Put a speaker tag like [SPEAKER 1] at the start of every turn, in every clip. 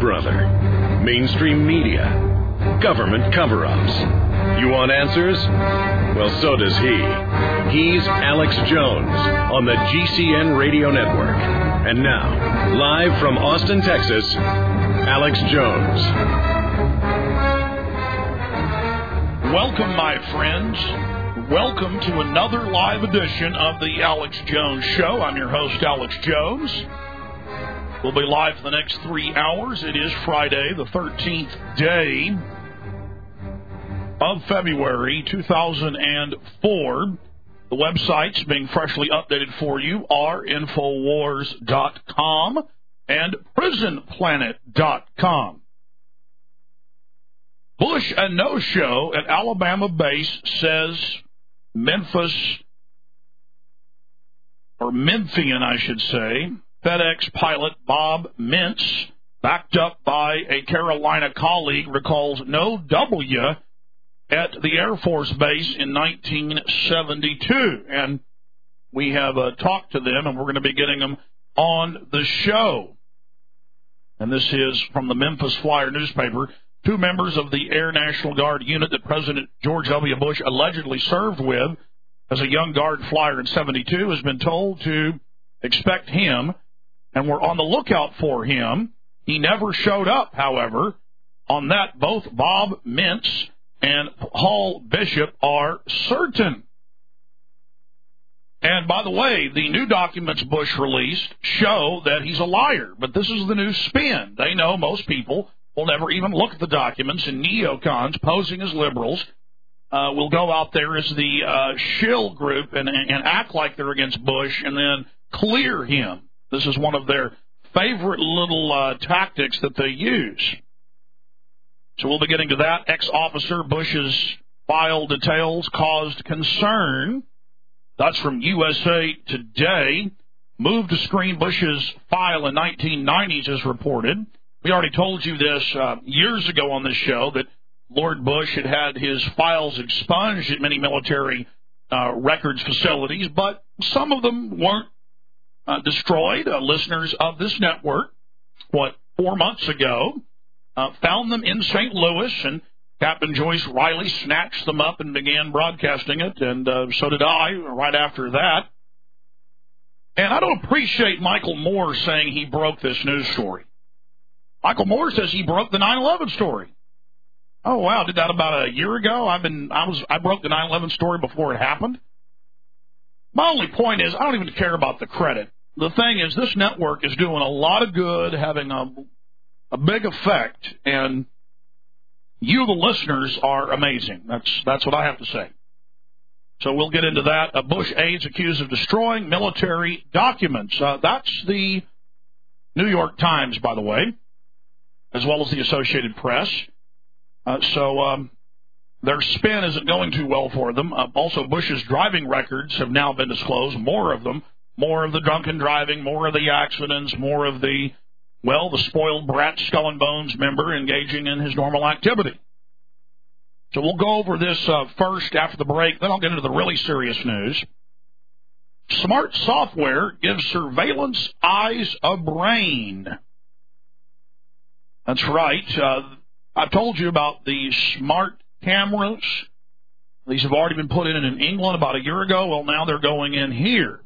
[SPEAKER 1] brother. Mainstream media. Government cover-ups. You want answers? Well, so does he. He's Alex Jones on the GCN Radio Network. And now, live from Austin, Texas, Alex Jones.
[SPEAKER 2] Welcome, my friends. Welcome to another live edition of the Alex Jones Show. I'm your host, Alex Jones. We'll be live for the next 3 hours. It is Friday, the 13th day of February 2004. The websites being freshly updated for you are Infowars.com and PrisonPlanet.com. Bush and no-show at Alabama base says Memphian, I should say, FedEx pilot Bob Mintz, backed up by a Carolina colleague, recalls no W at the Air Force Base in 1972. And we have talked to them, and we're going to be getting them on the show. And this is from the Memphis Flyer newspaper. 2 members of the Air National Guard unit that President George W. Bush allegedly served with as a young Guard flyer in 72 has been told to expect him, and we're on the lookout for him. He never showed up, however. On that, both Bob Mintz and Paul Bishop are certain. And by the way, the new documents Bush released show that he's a liar, but this is the new spin. They know most people will never even look at the documents, and neocons posing as liberals will go out there as the shill group and act like they're against Bush and then clear him. This is one of their favorite little tactics that they use. So we'll be getting to that. Ex-officer Bush's file details caused concern. That's from USA Today. Moved to screen Bush's file in 1990s as reported. We already told you this years ago on this show that Lord Bush had had his files expunged at many military records facilities, but some of them weren't destroyed. Listeners of this network, 4 months ago, found them in St. Louis, and Captain Joyce Riley snatched them up and began broadcasting it, and so did I right after that. And I don't appreciate Michael Moore saying he broke this news story. Michael Moore says he broke the 9/11 story. Oh, wow, did that about a year ago? I broke the 9/11 story before it happened. My only point is I don't even care about the credit. The thing is, this network is doing a lot of good, having a big effect, and you, the listeners, are amazing. That's what I have to say. So we'll get into that. Bush aides accused of destroying military documents. That's the New York Times, by the way, as well as the Associated Press. So their spin isn't going too well for them. Also, Bush's driving records have now been disclosed, more of them, more of the drunken driving, more of the accidents, more of the spoiled brat Skull and Bones member engaging in his normal activity. So we'll go over this first after the break, then I'll get into the really serious news. Smart software gives surveillance eyes a brain. That's right. I told you about the smart cameras. These have already been put in England about a year ago. Well, now they're going in here.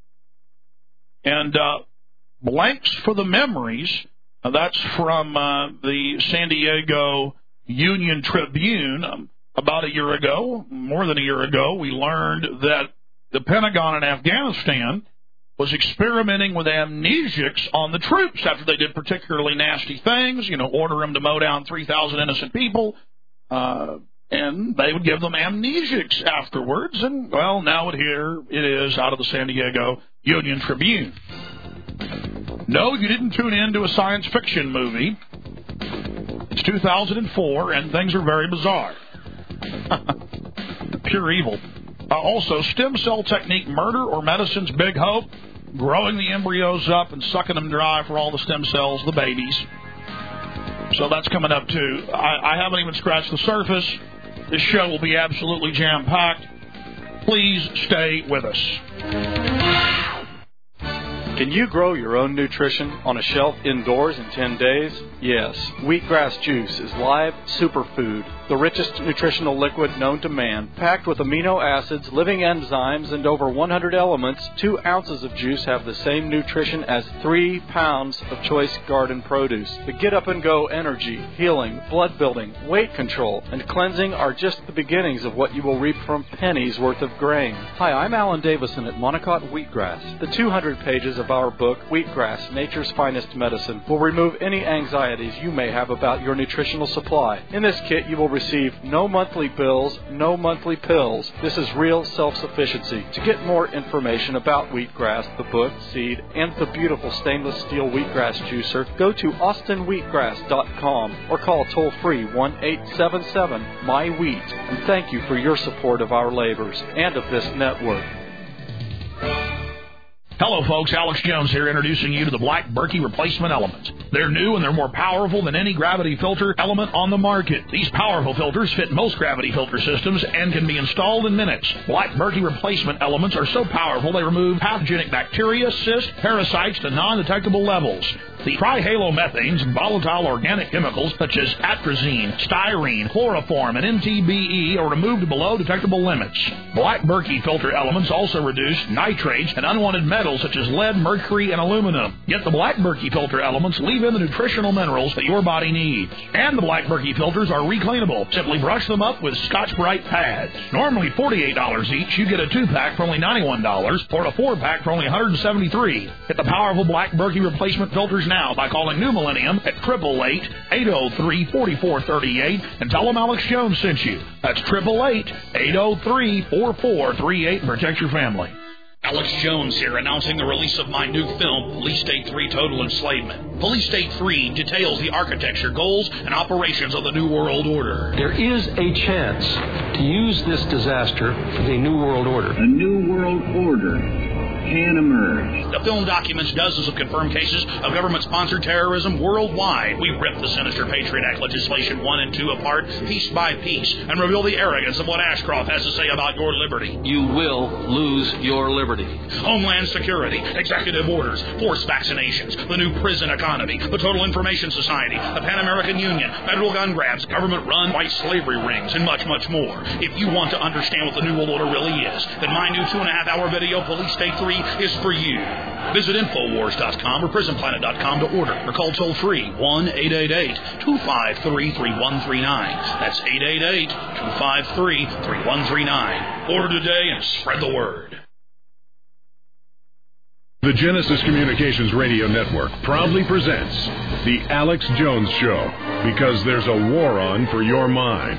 [SPEAKER 2] And blanks for the memories, that's from the San Diego Union Tribune. About a year ago, more than a year ago, we learned that the Pentagon in Afghanistan was experimenting with amnesics on the troops after they did particularly nasty things, order them to mow down 3,000 innocent people, and they would give them amnesics afterwards. And, well, now here it is out of the San Diego Union Tribune. No, you didn't tune in to a science fiction movie. It's 2004, and things are very bizarre. Pure evil. Also, stem cell technique, murder or medicine's big hope, growing the embryos up and sucking them dry for all the stem cells, the babies. So that's coming up, too. I haven't even scratched the surface. This show will be absolutely jam-packed. Please stay with us.
[SPEAKER 3] Can you grow your own nutrition on a shelf indoors in 10 days? Yes. Wheatgrass juice is live superfood, the richest nutritional liquid known to man. Packed with amino acids, living enzymes, and over 100 elements, 2 ounces of juice have the same nutrition as 3 pounds of choice garden produce. The get-up-and-go energy, healing, blood building, weight control, and cleansing are just the beginnings of what you will reap from pennies worth of grain. Hi, I'm Alan Davison at Monocot Wheatgrass. The 200 pages of our book, Wheatgrass, Nature's Finest Medicine, will remove any anxieties you may have about your nutritional supply. In this kit, you will receive no monthly bills, no monthly pills. This is real self-sufficiency. To get more information about Wheatgrass, the book, seed, and the beautiful stainless steel wheatgrass juicer, go to austinwheatgrass.com or call toll-free 1-877-MY-WHEAT. And thank you for your support of our labors and of this network.
[SPEAKER 2] Hello, folks. Alex Jones here, introducing you to the Black Berkey Replacement Elements. They're new and they're more powerful than any gravity filter element on the market. These powerful filters fit most gravity filter systems and can be installed in minutes. Black Berkey Replacement Elements are so powerful they remove pathogenic bacteria, cysts, parasites to non-detectable levels. The trihalomethanes and volatile organic chemicals such as atrazine, styrene, chloroform, and MTBE are removed below detectable limits. Black Berkey filter elements also reduce nitrates and unwanted metals such as lead, mercury, and aluminum. Yet the Black Berkey filter elements leave in the nutritional minerals that your body needs. And the Black Berkey filters are recleanable. Simply brush them up with Scotch-Brite pads. Normally $48 each, you get a 2-pack for only $91 or a 4-pack for only $173. Get the powerful Black Berkey replacement filters now by calling New Millennium at 888-803-4438 and tell them Alex Jones sent you. That's 888-803-4438 and protect your family. Alex Jones here, announcing the release of my new film, Police State 3 Total Enslavement. Police State 3 details the architecture, goals, and operations of the New World Order.
[SPEAKER 4] There is a chance to use this disaster for the New World Order.
[SPEAKER 5] A New World Order can emerge.
[SPEAKER 2] The film documents dozens of confirmed cases of government-sponsored terrorism worldwide. We rip the sinister Patriot Act legislation 1 and 2 apart, piece by piece, and reveal the arrogance of what Ashcroft has to say about your liberty.
[SPEAKER 4] You will lose your liberty.
[SPEAKER 2] Homeland Security, executive orders, forced vaccinations, the new prison economy, the Total Information Society, the Pan American Union, federal gun grabs, government-run white slavery rings, and much, much more. If you want to understand what the New World Order really is, then my new 2.5-hour video, Police State 3, is for you. Visit Infowars.com or PrisonPlanet.com to order or call toll-free 1-888-253-3139. That's 888-253-3139. Order today and spread the word.
[SPEAKER 1] The Genesis Communications Radio Network proudly presents The Alex Jones Show, because there's a war on for your mind.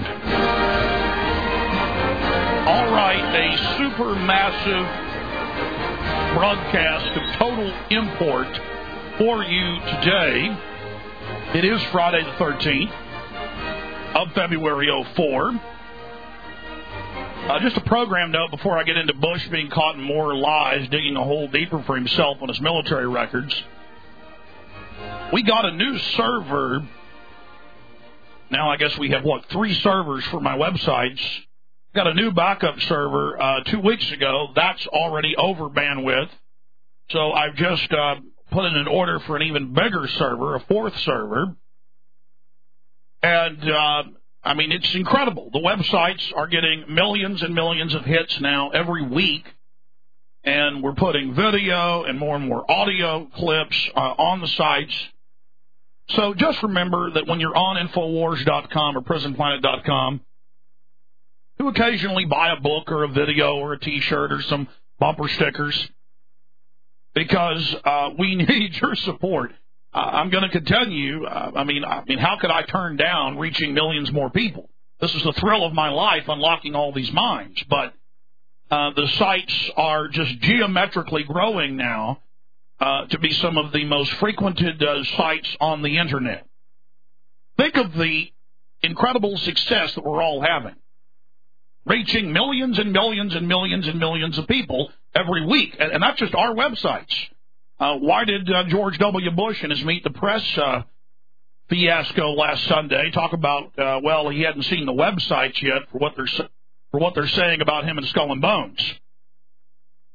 [SPEAKER 2] All right, a supermassive broadcast of total import for you today. It is Friday the 13th of February 04. Just a program note before I get into Bush being caught in more lies, digging a hole deeper for himself on his military records. We got a new server. Now I guess we have, 3 servers for my websites. Got a new backup server 2 weeks ago. That's already over bandwidth. So I've just put in an order for an even bigger server, a 4th server. And, it's incredible. The websites are getting millions and millions of hits now every week. And we're putting video and more audio clips on the sites. So just remember that when you're on Infowars.com or PrisonPlanet.com, to occasionally buy a book or a video or a T-shirt or some bumper stickers, because we need your support. I'm going to continue. How could I turn down reaching millions more people? This is the thrill of my life, unlocking all these minds. But the sites are just geometrically growing now to be some of the most frequented sites on the Internet. Think of the incredible success that we're all having, reaching millions and millions and millions and millions of people every week. And that's just our websites. Why did George W. Bush in his Meet the Press fiasco last Sunday talk about, he hadn't seen the websites yet for what they're saying about him and Skull and Bones?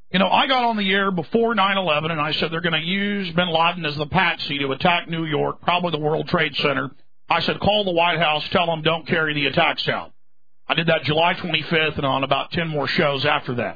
[SPEAKER 2] You know, I got on the air before 9/11, and I said they're going to use bin Laden as the patsy to attack New York, probably the World Trade Center. I said, call the White House, tell them don't carry the attacks out. I did that July 25th and on about 10 more shows after that.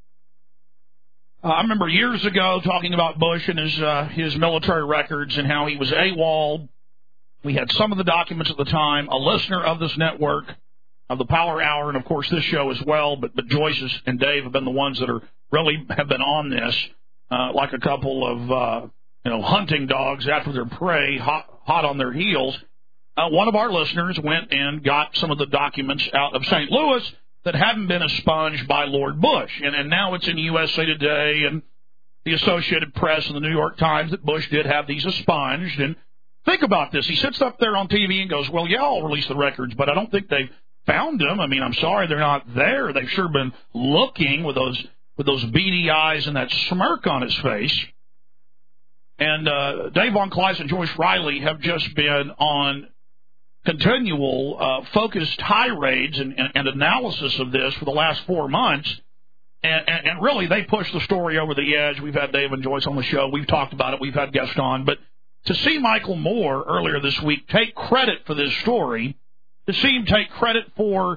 [SPEAKER 2] I remember years ago talking about Bush and his military records and how he was AWOL. We had some of the documents at the time. A listener of this network, of the Power Hour, and, of course, this show as well, but Joyce and Dave have been the ones that really have been on this, like a couple of hunting dogs after their prey, hot on their heels. One of our listeners went and got some of the documents out of St. Louis that hadn't been expunged by Lord Bush. And now it's in USA Today and the Associated Press and the New York Times that Bush did have these expunged. And think about this. He sits up there on TV and goes, well, yeah, I'll release the records, but I don't think they've found them. I mean, I'm sorry they're not there. They've sure been looking with those beady eyes and that smirk on his face. And Dave Von Kleist and Joyce Riley have just been on continual focused tirades and analysis of this for the last 4 months. And really, they pushed the story over the edge. We've had Dave and Joyce on the show. We've talked about it. We've had guests on. But to see Michael Moore earlier this week take credit for this story, to see him take credit for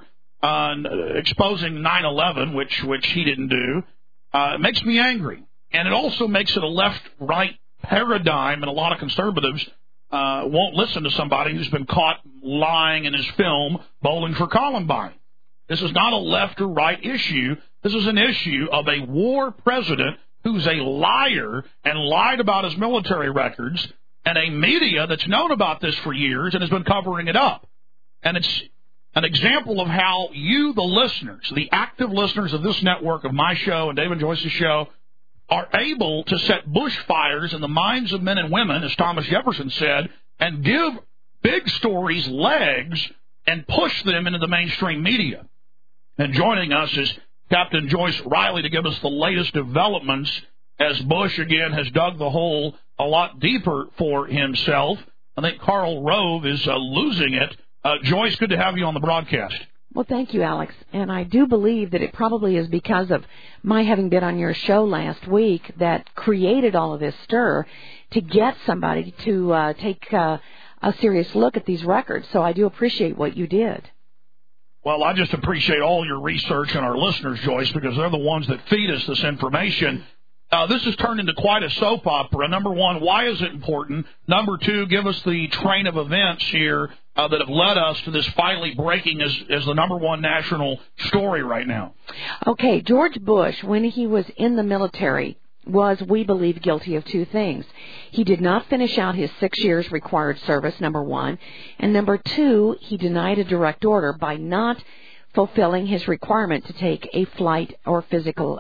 [SPEAKER 2] exposing 9/11, which he didn't do, it makes me angry. And it also makes it a left-right paradigm, and a lot of conservatives won't listen to somebody who's been caught lying in his film, Bowling for Columbine. This is not a left or right issue. This is an issue of a war president who's a liar and lied about his military records, and a media that's known about this for years and has been covering it up. And it's an example of how you, the listeners, the active listeners of this network, of my show and Dave and Joyce's show, are able to set bushfires in the minds of men and women, as Thomas Jefferson said, and give big stories legs and push them into the mainstream media. And joining us is Captain Joyce Riley to give us the latest developments as Bush, again, has dug the hole a lot deeper for himself. I think Karl Rove is losing it. Joyce, good to have you on the broadcast.
[SPEAKER 6] Well, thank you, Alex. And I do believe that it probably is because of my having been on your show last week that created all of this stir to get somebody to take a serious look at these records. So I do appreciate what you did.
[SPEAKER 2] Well, I just appreciate all your research and our listeners, Joyce, because they're the ones that feed us this information. This has turned into quite a soap opera. Number one, why is it important? Number two, give us the train of events here that have led us to this finally breaking as the number one national story right now.
[SPEAKER 6] Okay, George Bush, when he was in the military, was, we believe, guilty of two things. He did not finish out his 6 years required service, number one. And number two, he denied a direct order by not fulfilling his requirement to take a flight physical.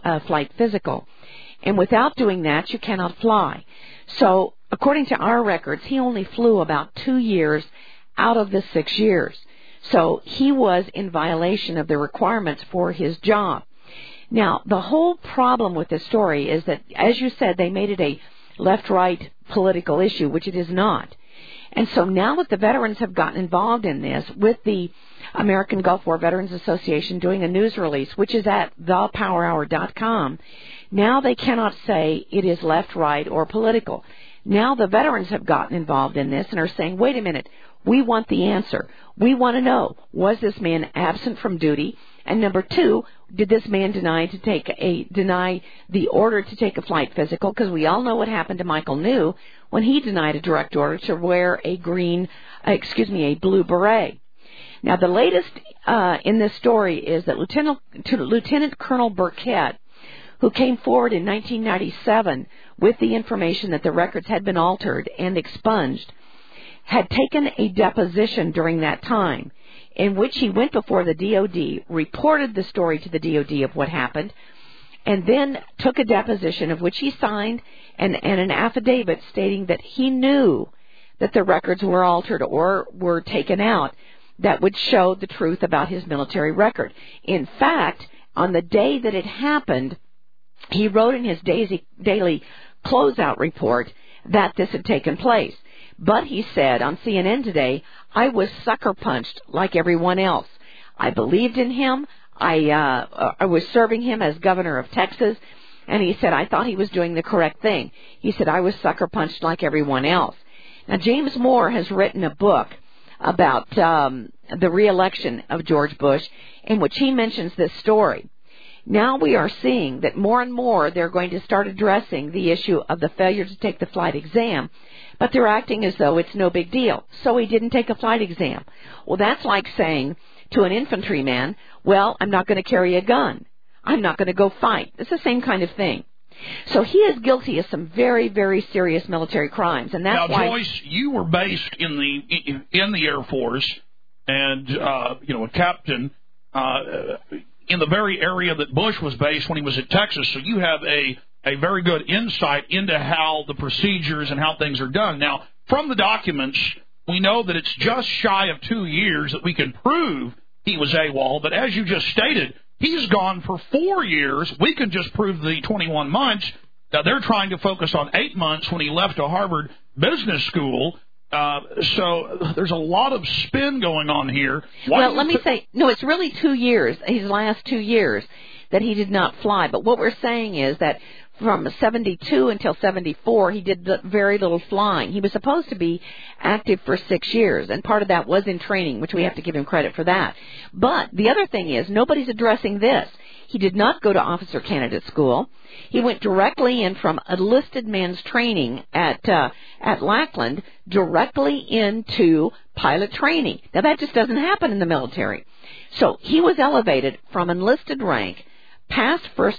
[SPEAKER 6] And without doing that, you cannot fly. So, according to our records, he only flew about 2 years out of the 6 years. So, he was in violation of the requirements for his job. Now, the whole problem with this story is that, as you said, they made it a left-right political issue, which it is not. And so now that the veterans have gotten involved in this, with the American Gulf War Veterans Association doing a news release, which is at thepowerhour.com, now they cannot say it is left, right, or political. Now the veterans have gotten involved in this and are saying, wait a minute, we want the answer. We want to know, was this man absent from duty? And number two, did this man deny the order to take a flight physical? Because we all know what happened to Michael New when he denied a direct order to wear a blue beret. Now, the latest in this story is that Lieutenant Colonel Burkett, who came forward in 1997 with the information that the records had been altered and expunged, had taken a deposition during that time in which he went before the DOD, reported the story to the DOD of what happened, and then took a deposition of which he signed and an affidavit stating that he knew that the records were altered or were taken out that would show the truth about his military record. In fact, on the day that it happened, he wrote in his daily closeout report that this had taken place. But he said on CNN today, I was sucker punched like everyone else. I believed in him. I was serving him as governor of Texas. And he said, I thought he was doing the correct thing. He said, I was sucker punched like everyone else. Now, James Moore has written a book about the re-election of George Bush, in which he mentions this story. Now we are seeing that more and more they're going to start addressing the issue of the failure to take the flight exam, but they're acting as though it's no big deal. So he didn't take a flight exam. Well, that's like saying to an infantryman, well, I'm not going to carry a gun. I'm not going to go fight. It's the same kind of thing. So he is guilty of some very, very serious military crimes, and that's
[SPEAKER 2] now,
[SPEAKER 6] why.
[SPEAKER 2] Joyce, you were based in the Air Force, and a captain in the very area that Bush was based when he was at Texas. So you have a very good insight into how the procedures and how things are done. Now, from the documents, we know that it's just shy of 2 years that we can prove he was AWOL. But as you just stated, he's gone for 4 years. We can just prove the 21 months. Now, they're trying to focus on 8 months when he left to Harvard Business School. So there's a lot of spin going on here.
[SPEAKER 6] Let me say, no, it's really 2 years, his last 2 years, that he did not fly. But what we're saying is that from 72 until 74, he did very little flying. He was supposed to be active for 6 years, and part of that was in training, which we have to give him credit for that. But the other thing is, nobody's addressing this. He did not go to officer candidate school. He went directly in from enlisted man's training at Lackland directly into pilot training. Now, that just doesn't happen in the military. So he was elevated from enlisted rank past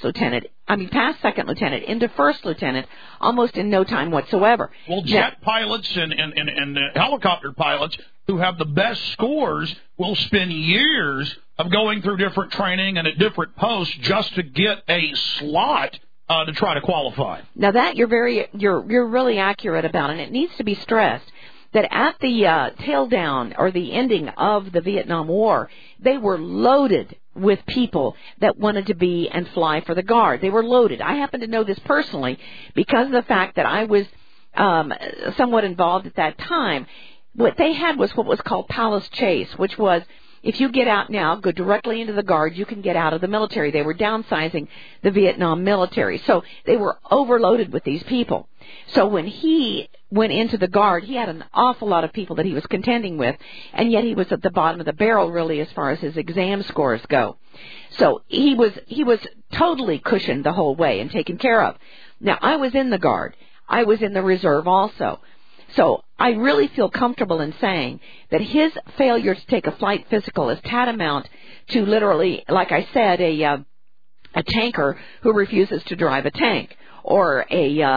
[SPEAKER 6] second lieutenant into first lieutenant almost in no time whatsoever.
[SPEAKER 2] Well, jet pilots and helicopter pilots who have the best scores will spend years of going through different training and at different posts just to get a slot to try to qualify.
[SPEAKER 6] Now that you're really accurate about, and it needs to be stressed that at the tail down or the ending of the Vietnam War, they were loaded with people that wanted to be and fly for the Guard. They were loaded. I happen to know this personally because of the fact that I was somewhat involved at that time. What they had was what was called Palace Chase, which was, if you get out now, go directly into the Guard, you can get out of the military. They were downsizing the Vietnam military. So they were overloaded with these people. So when he went into the Guard, he had an awful lot of people that he was contending with, and yet he was at the bottom of the barrel, really, as far as his exam scores go. So he was totally cushioned the whole way and taken care of. Now, I was in the Guard. I was in the Reserve also. So I really feel comfortable in saying that his failure to take a flight physical is tantamount to literally, like I said, a tanker who refuses to drive a tank, or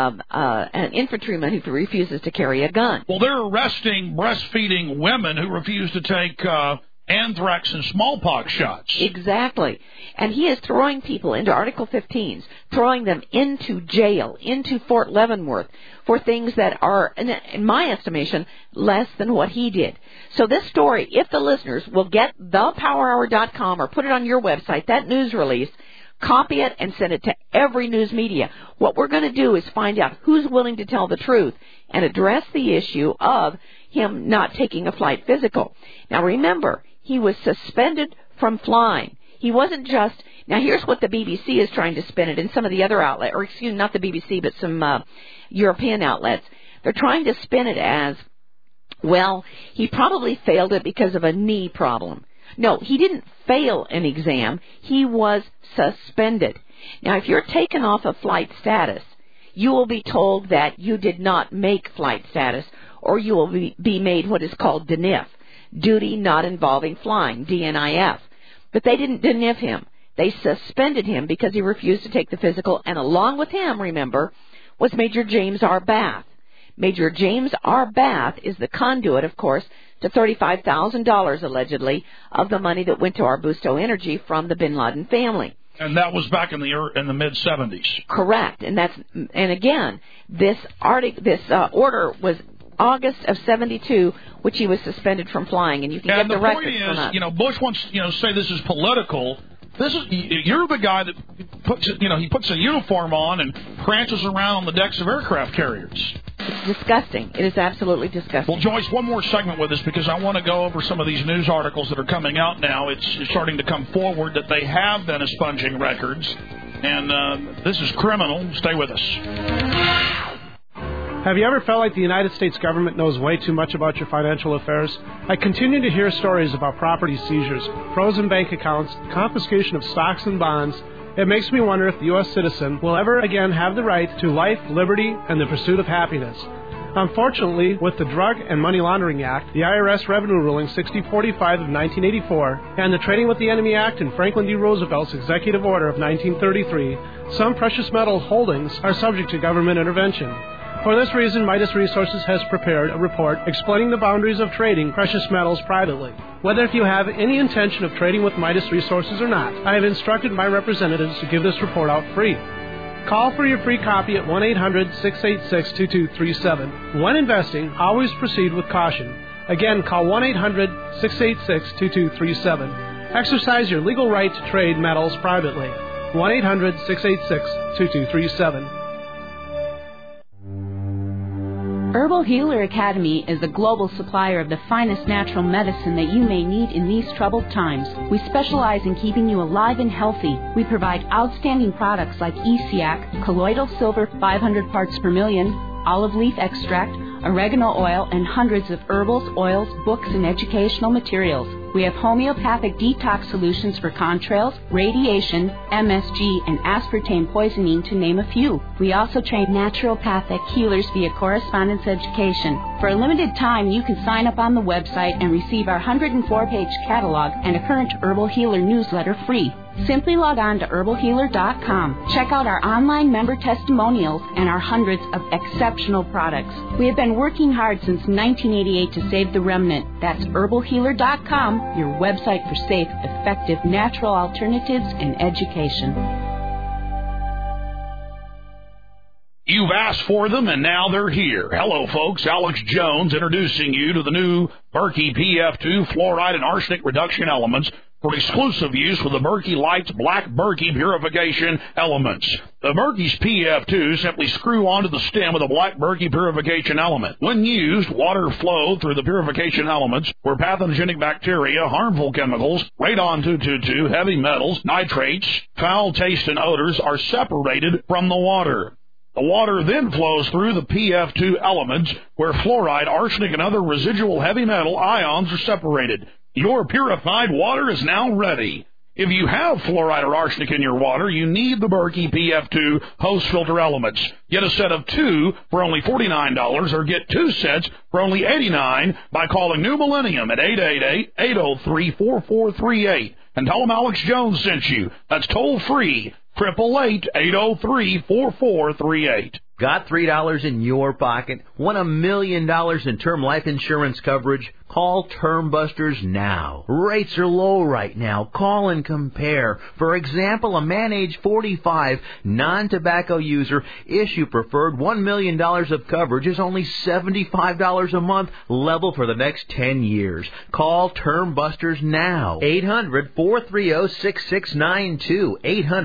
[SPEAKER 6] an infantryman who refuses to carry a gun.
[SPEAKER 2] Well, they're arresting breastfeeding women who refuse to take anthrax and smallpox shots.
[SPEAKER 6] Exactly. And he is throwing people into Article 15s, throwing them into jail, into Fort Leavenworth, for things that are, in my estimation, less than what he did. So this story, if the listeners will get thepowerhour.com or put it on your website, that news release, copy it and send it to every news media. What we're going to do is find out who's willing to tell the truth and address the issue of him not taking a flight physical. Now remember, he was suspended from flying. He wasn't just... Now here's what the BBC is trying to spin it, and some of the other outlets, or excuse me, not the BBC, but some European outlets. They're trying to spin it as, well, he probably failed it because of a knee problem. No, he didn't fail an exam. He was suspended. Now, if you're taken off of flight status, you will be told that you did not make flight status, or you will be made what is called DNIF, duty not involving flying, DNIF. But they didn't DNIF him. They suspended him because he refused to take the physical, and along with him, remember, was Major James R. Bath. Major James R. Bath is the conduit, of course, to $35,000, allegedly, of the money that went to Arbusto Energy from the Bin Laden family.
[SPEAKER 2] And that was back in the mid-'70s.
[SPEAKER 6] Correct. And again, this order was August of 72, which he was suspended from flying, and you can get the records from us.
[SPEAKER 2] And the point is, Bush wants, say this is political. You're the guy that he puts a uniform on and prances around on the decks of aircraft carriers.
[SPEAKER 6] It's disgusting. It is absolutely disgusting.
[SPEAKER 2] Well, Joyce, one more segment with us because I want to go over some of these news articles that are coming out now. It's starting to come forward that they have been expunging records And this is criminal. Stay with us.
[SPEAKER 7] Have you ever felt like the United States government knows way too much about your financial affairs? I continue to hear stories about property seizures, frozen bank accounts, confiscation of stocks and bonds. It makes me wonder if the U.S. citizen will ever again have the right to life, liberty, and the pursuit of happiness. Unfortunately, with the Drug and Money Laundering Act, the IRS Revenue Ruling 6045 of 1984, and the Trading with the Enemy Act and Franklin D. Roosevelt's Executive Order of 1933, some precious metal holdings are subject to government intervention. For this reason, Midas Resources has prepared a report explaining the boundaries of trading precious metals privately. Whether if you have any intention of trading with Midas Resources or not, I have instructed my representatives to give this report out free. Call for your free copy at 1-800-686-2237. When investing, always proceed with caution. Again, call 1-800-686-2237. Exercise your legal right to trade metals privately. 1-800-686-2237.
[SPEAKER 8] Herbal Healer Academy is a global supplier of the finest natural medicine that you may need in these troubled times. We specialize in keeping you alive and healthy. We provide outstanding products like ESIAC, colloidal silver 500 parts per million, olive leaf extract, oregano oil, and hundreds of herbals, oils, books, and educational materials. We have homeopathic detox solutions for contrails, radiation, MSG, and aspartame poisoning, to name a few. We also train naturopathic healers via correspondence education. For a limited time, you can sign up on the website and receive our 104-page catalog and a current Herbal Healer newsletter free. Simply log on to herbalhealer.com. Check out our online member testimonials and our hundreds of exceptional products. We have been working hard since 1988 to save the remnant. That's herbalhealer.com, your website for safe, effective, natural alternatives and education.
[SPEAKER 2] You've asked for them, and now they're here. Hello, folks. Alex Jones introducing you to the new Berkey PF2 fluoride and arsenic reduction elements for exclusive use with the Berkey Lights Black Berkey Purification Elements. The Berkey's PF2 simply screw onto the stem of the Black Berkey Purification Element. When used, water flow through the purification elements where pathogenic bacteria, harmful chemicals, radon-222, heavy metals, nitrates, foul taste, and odors are separated from the water. The water then flows through the PF2 elements where fluoride, arsenic, and other residual heavy metal ions are separated. Your purified water is now ready. If you have fluoride or arsenic in your water, you need the Berkey PF2 hose filter elements. Get a set of 2 for only $49 or get 2 sets for only $89 by calling New Millennium at 888-803-4438 and tell them Alex Jones sent you. That's toll free, 888-803-4438.
[SPEAKER 9] Got $3 in your pocket? Want $1 million in term life insurance coverage? Call Term Busters now. Rates are low right now. Call and compare. For example, a man age 45, non-tobacco user, issue preferred $1 million of coverage is only $75 a month, level for the next 10 years. Call Term Busters now. 800-430-6692.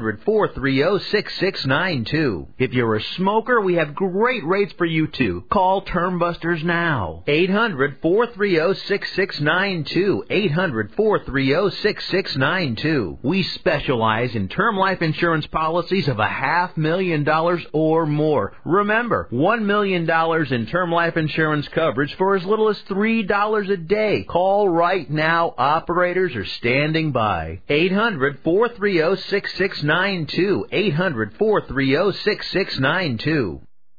[SPEAKER 9] 800-430-6692. If you're a smoker, we have great rates for you too. Call Term Busters now. 800-430-6692. 800-430-6692. We specialize in term life insurance policies of $500,000 or more. Remember, $1 million in term life insurance coverage for as little as $3 a day. Call right now. Operators are standing by. 800-430-6692. 800-430-6692.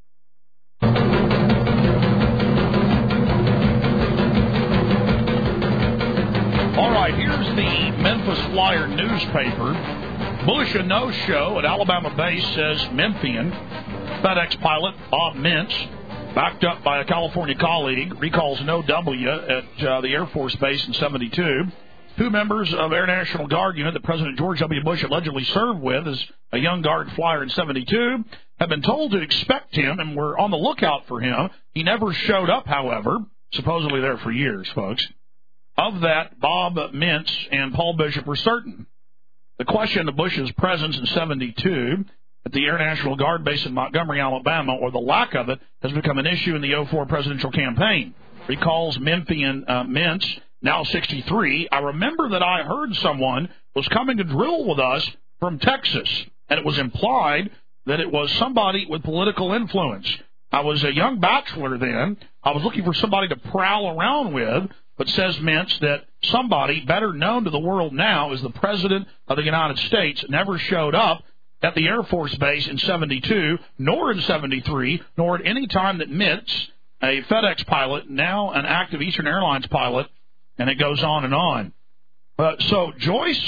[SPEAKER 2] All right, here's the Memphis Flyer newspaper. Bush a no-show at Alabama base, says Memphian. FedEx pilot Bob Mintz, backed up by a California colleague, recalls no W at the Air Force Base in 72. 2 members of Air National Guard unit that President George W. Bush allegedly served with as a young Guard flyer in 72 have been told to expect him and were on the lookout for him. He never showed up, however, supposedly there for years, folks. Of that, Bob Mintz and Paul Bishop were certain. The question of Bush's presence in 72 at the Air National Guard base in Montgomery, Alabama, or the lack of it, has become an issue in the 04 presidential campaign. Recalls Memphian Mintz, now 63, I remember that I heard someone was coming to drill with us from Texas. and it was implied that it was somebody with political influence. I was a young bachelor then. I was looking for somebody to prowl around with, but says Mintz that somebody better known to the world now as the President of the United States never showed up at the Air Force Base in 72, nor in 73, nor at any time that Mintz, a FedEx pilot, now an active Eastern Airlines pilot, and it goes on and on. So, Joyce,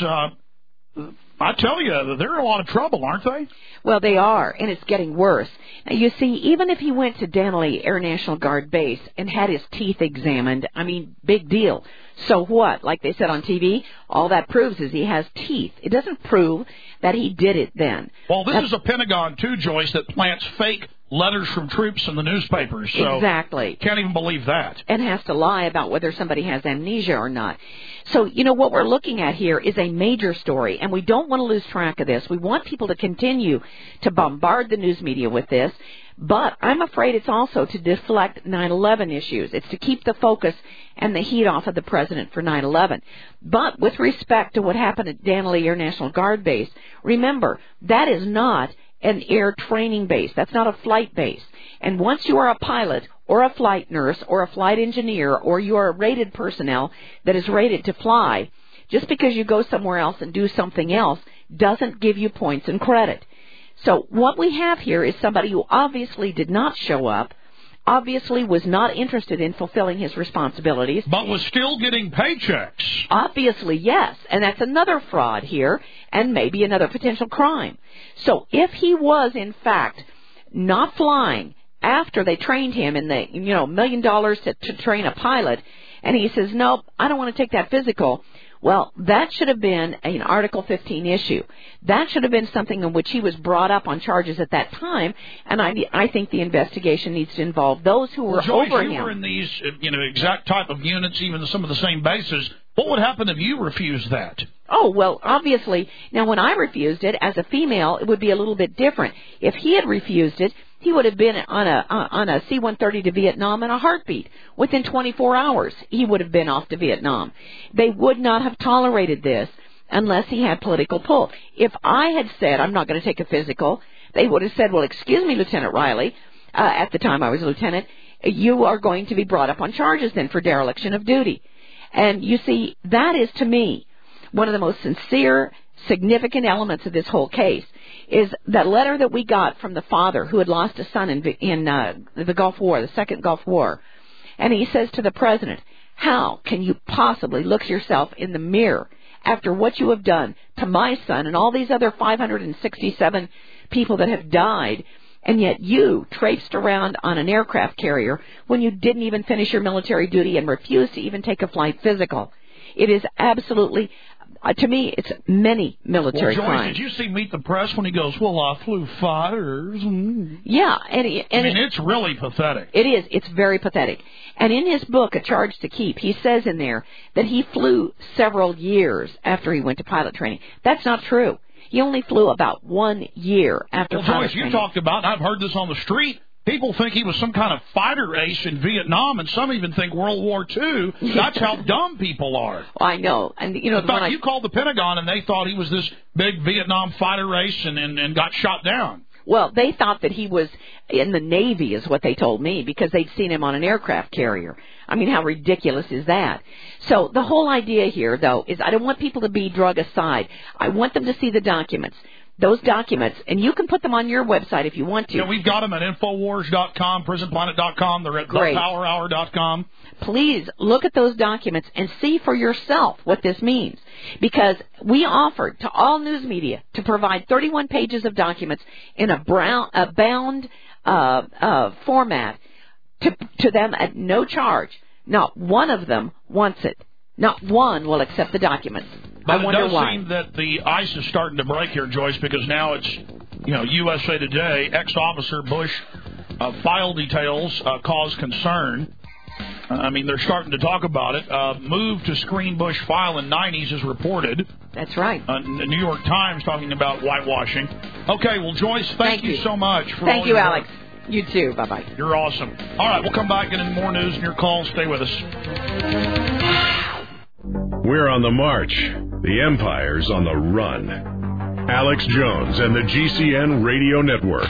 [SPEAKER 2] I tell you, they're in a lot of trouble, aren't they?
[SPEAKER 6] Well, they are, and it's getting worse. Now, you see, even if he went to Denali Air National Guard Base and had his teeth examined, I mean, big deal. So what? Like they said on TV, all that proves is he has teeth. It doesn't prove that he did it then.
[SPEAKER 2] Well, this is a Pentagon, too, Joyce, that plants fake letters from troops in the newspapers. So
[SPEAKER 6] exactly.
[SPEAKER 2] Can't even believe that.
[SPEAKER 6] And has to lie about whether somebody has amnesia or not. So, you know, what we're looking at here is a major story, and we don't want to lose track of this. We want people to continue to bombard the news media with this, but I'm afraid it's also to deflect 9/11 issues. It's to keep the focus and the heat off of the president for 9/11. But with respect to what happened at Denali Air National Guard Base, remember, that is not an air training base. That's not a flight base. And once you are a pilot or a flight nurse or a flight engineer or you are a rated personnel that is rated to fly, just because you go somewhere else and do something else doesn't give you points and credit. So what we have here is somebody who obviously did not show up, obviously was not interested in fulfilling his responsibilities.
[SPEAKER 2] But was still getting paychecks.
[SPEAKER 6] Obviously, yes. And that's another fraud here and maybe another potential crime. So if he was, in fact, not flying after they trained him in the, $1 million to train a pilot, and he says, nope, I don't want to take that physical, well, that should have been an Article 15 issue. That should have been something in which he was brought up on charges at that time, and I think the investigation needs to involve those who were
[SPEAKER 2] Joyce,
[SPEAKER 6] over
[SPEAKER 2] you
[SPEAKER 6] him.
[SPEAKER 2] You were in these exact type of units, even some of the same bases. What would happen if you refused that?
[SPEAKER 6] Oh, well, obviously, now when I refused it, as a female, it would be a little bit different. If he had refused it, he would have been on a C-130 to Vietnam in a heartbeat. Within 24 hours, he would have been off to Vietnam. They would not have tolerated this unless he had political pull. If I had said, I'm not going to take a physical, they would have said, well, excuse me, Lieutenant Riley, at the time I was a lieutenant, you are going to be brought up on charges then for dereliction of duty. And you see, that is to me one of the most sincere, significant elements of this whole case is that letter that we got from the father who had lost a son in the Gulf War, the Second Gulf War. And he says to the president, how can you possibly look yourself in the mirror after what you have done to my son and all these other 567 people that have died, and yet you traipsed around on an aircraft carrier when you didn't even finish your military duty and refused to even take a flight physical? It is absolutely, to me, it's many military crimes.
[SPEAKER 2] Did you see Meet the Press when he goes, well, I flew fighters?
[SPEAKER 6] Yeah.
[SPEAKER 2] It's really pathetic.
[SPEAKER 6] It is. It's very pathetic. And in his book, A Charge to Keep, he says in there that he flew several years after he went to pilot training. That's not true. He only flew about 1 year after pilot training.
[SPEAKER 2] You talked about, and I've heard this on the street, people think he was some kind of fighter ace in Vietnam, and some even think World War II. That's how dumb people are.
[SPEAKER 6] Well, I know. And
[SPEAKER 2] in fact, you called the Pentagon, and they thought he was this big Vietnam fighter ace and got shot down.
[SPEAKER 6] Well, they thought that he was in the Navy, is what they told me, because they'd seen him on an aircraft carrier. I mean, how ridiculous is that? So the whole idea here, though, is I don't want people to be drug aside. I want them to see the documents. Those documents, and you can put them on your website if you want to.
[SPEAKER 2] Yeah, we've got them at Infowars.com, PrisonPlanet.com. They're at ThePowerHour.com.
[SPEAKER 6] Please look at those documents and see for yourself what this means. Because we offered to all news media to provide 31 pages of documents in a bound format to them at no charge. Not one of them wants it. Not one will accept the documents.
[SPEAKER 2] But
[SPEAKER 6] I wonder
[SPEAKER 2] it does
[SPEAKER 6] why.
[SPEAKER 2] seem that the ice is starting to break here, Joyce, because now it's, USA Today, ex-officer Bush file details cause concern. They're starting to talk about it. Move to screen Bush file in 90s is reported.
[SPEAKER 6] That's right.
[SPEAKER 2] The New York Times talking about whitewashing. Okay, well, Joyce, thank you so much.
[SPEAKER 6] Thank you, Alex. You too. Bye-bye.
[SPEAKER 2] You're awesome. All right, we'll come back and in more news and your calls. Stay with us.
[SPEAKER 1] We're on the march. The Empire's on the run. Alex Jones and the GCN Radio Network.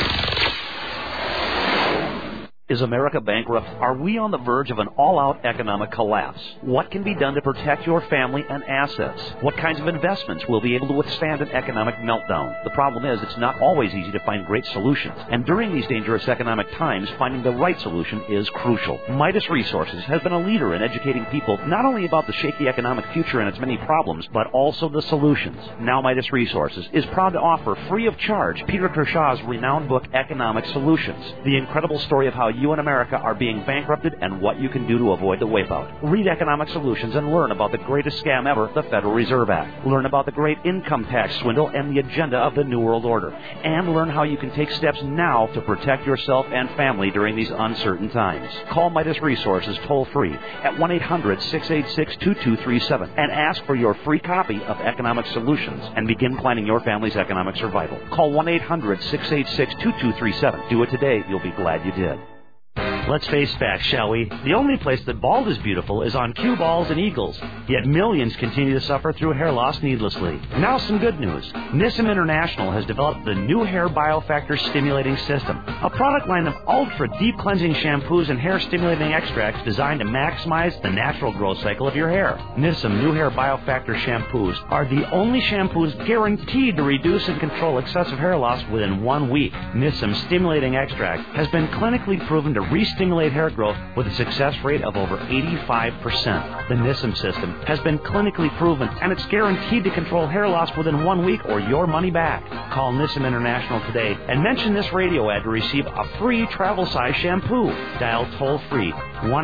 [SPEAKER 10] Is America bankrupt? Are we on the verge of an all-out economic collapse? What can be done to protect your family and assets? What kinds of investments will be able to withstand an economic meltdown? The problem is it's not always easy to find great solutions. And during these dangerous economic times, finding the right solution is crucial. Midas Resources has been a leader in educating people not only about the shaky economic future and its many problems, but also the solutions. Now Midas Resources is proud to offer free of charge Peter Kershaw's renowned book, Economic Solutions, the incredible story of how you and America are being bankrupted and what you can do to avoid the wipeout. Read Economic Solutions and learn about the greatest scam ever, the Federal Reserve Act. Learn about the great income tax swindle and the agenda of the New World Order. And learn how you can take steps now to protect yourself and family during these uncertain times. Call Midas Resources toll-free at 1-800-686-2237 and ask for your free copy of Economic Solutions and begin planning your family's economic survival. Call 1-800-686-2237. Do it today. You'll be glad you did. Let's face facts, shall we? The only place that bald is beautiful is on cue balls and eagles. Yet millions continue to suffer through hair loss needlessly. Now some good news. Nissim International has developed the new Hair Biofactor Stimulating System, a product line of ultra deep cleansing shampoos and hair stimulating extracts designed to maximize the natural growth cycle of your hair. Nissim New Hair Biofactor shampoos are the only shampoos guaranteed to reduce and control excessive hair loss within 1 week. Nissim Stimulating Extract has been clinically proven to re-stimulate hair growth with a success rate of over 85%. The Nissim system has been clinically proven, and it's guaranteed to control hair loss within 1 week or your money back. Call Nissim International today and mention this radio ad to receive a free travel-size shampoo. Dial toll-free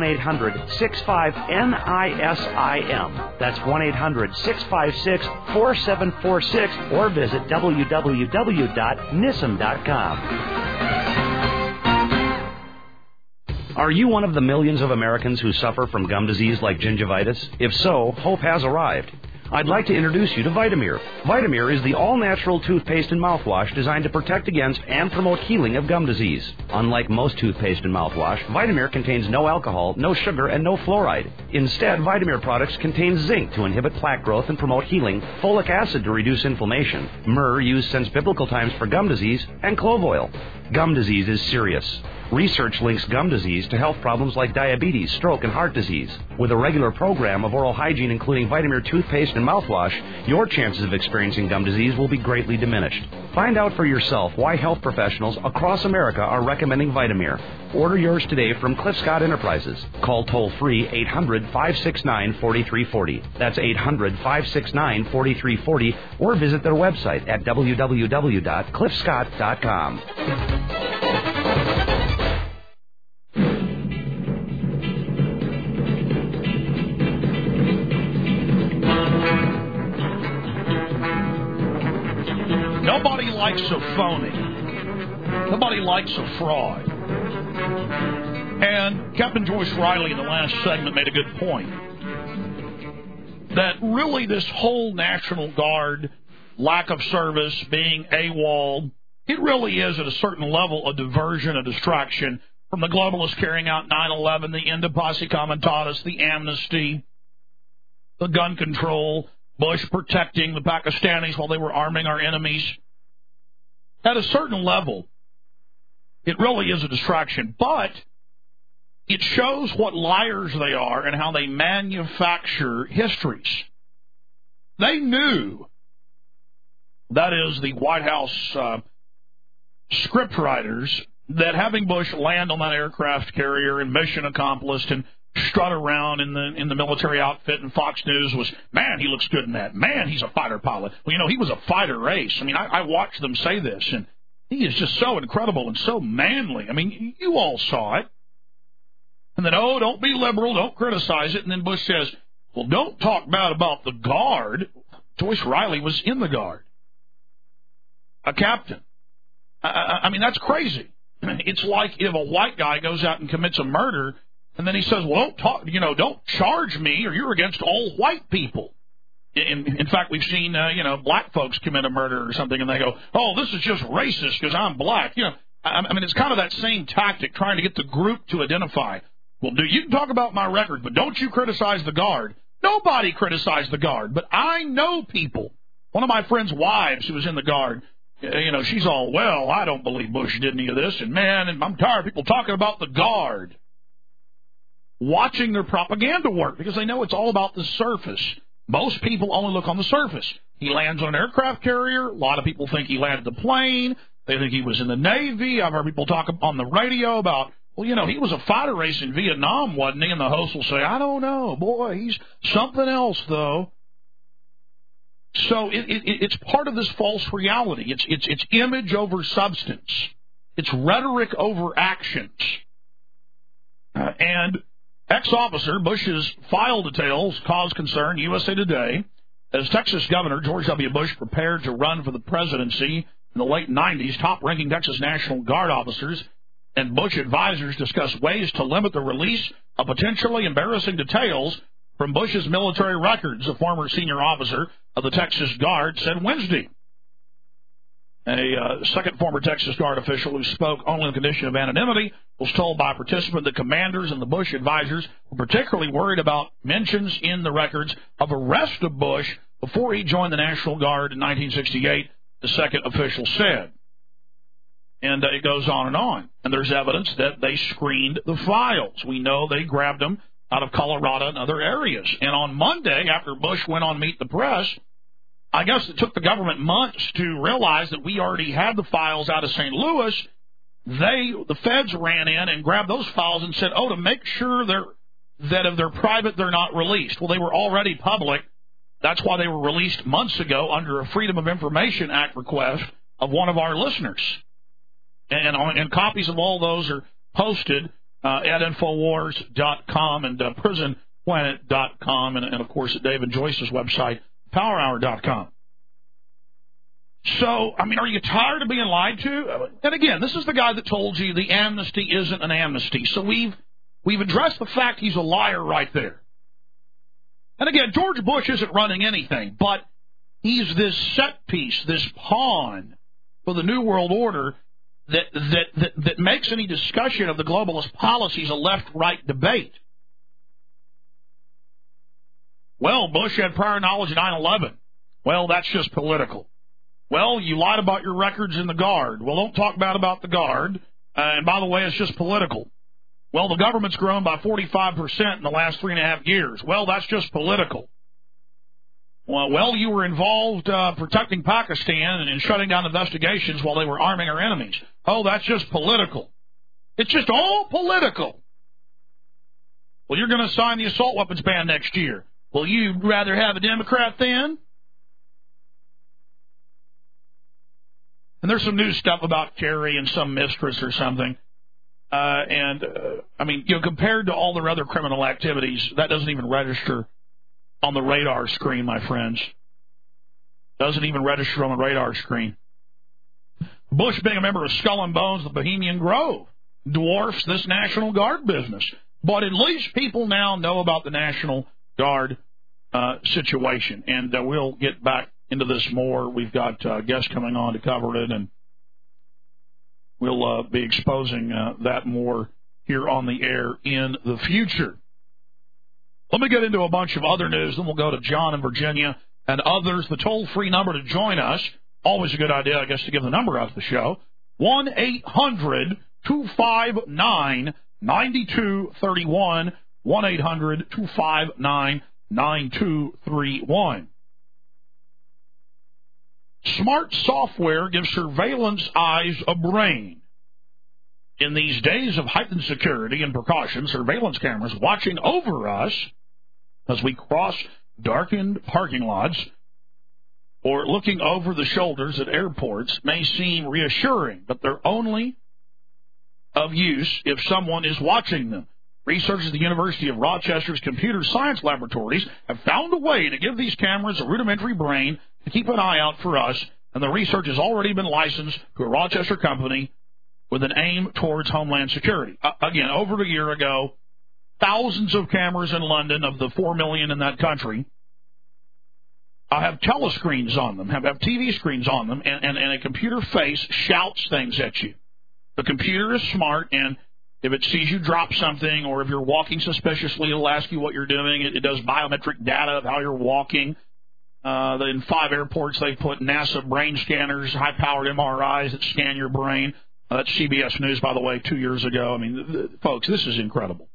[SPEAKER 10] 1-800-65-NISIM. That's 1-800-656-4746 or visit www.nissim.com. Are you one of the millions of Americans who suffer from gum disease like gingivitis? If so, hope has arrived. I'd like to introduce you to Vitamir. Vitamir is the all-natural toothpaste and mouthwash designed to protect against and promote healing of gum disease. Unlike most toothpaste and mouthwash, Vitamir contains no alcohol, no sugar, and no fluoride. Instead, Vitamir products contain zinc to inhibit plaque growth and promote healing, folic acid to reduce inflammation, myrrh used since biblical times for gum disease, and clove oil. Gum disease is serious. Research links gum disease to health problems like diabetes, stroke, and heart disease. With a regular program of oral hygiene including Vitamir toothpaste and mouthwash, your chances of experiencing gum disease will be greatly diminished. Find out for yourself why health professionals across America are recommending Vitamir. Order yours today from Cliff Scott Enterprises. Call toll-free 800-569-4340. That's 800-569-4340, or visit their website at www.cliffscott.com.
[SPEAKER 2] Nobody likes a phony. Nobody likes a fraud. And Captain Joyce Riley in the last segment made a good point. That really this whole National Guard lack of service, being AWOL, it really is at a certain level a diversion, a distraction from the globalists carrying out 9/11, the end of Posse Comitatus, the amnesty, the gun control, Bush protecting the Pakistanis while they were arming our enemies. At a certain level, it really is a distraction, but it shows what liars they are and how they manufacture histories. They knew, that is the White House scriptwriters, that having Bush land on that aircraft carrier and mission accomplished and strut around in the military outfit, and Fox News was, man, he looks good in that. Man, he's a fighter pilot. Well, you know, he was a fighter ace. I mean, I watched them say this, and he is just so incredible and so manly. I mean, you all saw it. And then, oh, don't be liberal, don't criticize it. And then Bush says, well, don't talk bad about the Guard. Joyce Riley was in the Guard. A captain. I mean, that's crazy. It's like if a white guy goes out and commits a murder, and then he says, well, don't charge me, or you're against all white people. In fact, we've seen, black folks commit a murder or something, and they go, oh, this is just racist because I'm black. You know, I mean, it's kind of that same tactic, trying to get the group to identify. Well, you can talk about my record, but don't you criticize the Guard. Nobody criticized the Guard, but I know people One of my friend's wives who was in the Guard, she's all, well, I don't believe Bush did any of this, and I'm tired of people talking about the Guard. Watching their propaganda work because they know it's all about the surface. Most people only look on the surface. He lands on an aircraft carrier. A lot of people think he landed the plane. They think he was in the Navy. I've heard people talk on the radio about, he was a fighter race in Vietnam, wasn't he? And the host will say, I don't know. Boy, he's something else, though. So it's part of this false reality. It's image over substance. It's rhetoric over actions. And ex-officer Bush's file details cause concern, USA Today, as Texas Governor George W. Bush prepared to run for the presidency in the late 90s. Top-ranking Texas National Guard officers and Bush advisors discussed ways to limit the release of potentially embarrassing details from Bush's military records, a former senior officer of the Texas Guard said Wednesday. A second former Texas Guard official who spoke only on condition of anonymity was told by a participant that commanders and the Bush advisors were particularly worried about mentions in the records of arrest of Bush before he joined the National Guard in 1968, the second official said. And it goes on and on. And there's evidence that they screened the files. We know they grabbed them out of Colorado and other areas. And on Monday, after Bush went on Meet the Press, I guess it took the government months to realize that we already had the files out of St. Louis. The feds ran in and grabbed those files and said, to make sure that if they're private, they're not released. Well, they were already public. That's why they were released months ago under a Freedom of Information Act request of one of our listeners. And copies of all those are posted at Infowars.com and PrisonPlanet.com and, of course, at David Joyce's website, PowerHour.com. So, are you tired of being lied to? And again, this is the guy that told you the amnesty isn't an amnesty. So we've addressed the fact he's a liar right there. And again, George Bush isn't running anything, but he's this set piece, this pawn for the New World Order that makes any discussion of the globalist policies a left-right debate. Well, Bush had prior knowledge of 9/11. Well, that's just political. Well, you lied about your records in the Guard. Well, don't talk bad about the Guard. And by the way, it's just political. Well, the government's grown by 45% in the last 3.5 years. Well, that's just political. Well, you were involved protecting Pakistan and shutting down investigations while they were arming our enemies. Oh, that's just political. It's just all political. Well, you're going to sign the assault weapons ban next year. Well, you'd rather have a Democrat then? And there's some new stuff about Kerry and some mistress or something. Compared to all their other criminal activities, that doesn't even register on the radar screen, my friends. Doesn't even register on the radar screen. Bush being a member of Skull and Bones, the Bohemian Grove, dwarfs this National Guard business. But at least people now know about the National Guard situation. And we'll get back into this more. We've got guests coming on to cover it, and we'll be exposing that more here on the air in the future. Let me get into a bunch of other news, then we'll go to John in Virginia and others. The toll-free number to join us, always a good idea, I guess, to give the number out of the show, 1-800-259-9231, 1-800-259-9231. Smart software gives surveillance eyes a brain. In these days of heightened security and precaution, surveillance cameras watching over us as we cross darkened parking lots or looking over the shoulders at airports may seem reassuring, but they're only of use if someone is watching them. Researchers at the University of Rochester's computer science laboratories have found a way to give these cameras a rudimentary brain to keep an eye out for us, and the research has already been licensed to a Rochester company with an aim towards homeland security. Again, over a year ago, thousands of cameras in London, of the 4 million in that country, have telescreens on them, have TV screens on them, and a computer face shouts things at you. The computer is smart, and if it sees you drop something or if you're walking suspiciously, it'll ask you what you're doing. It does biometric data of how you're walking. In 5 airports, they put NASA brain scanners, high-powered MRIs that scan your brain. That's CBS News, by the way, 2 years ago. I mean, folks, this is incredible.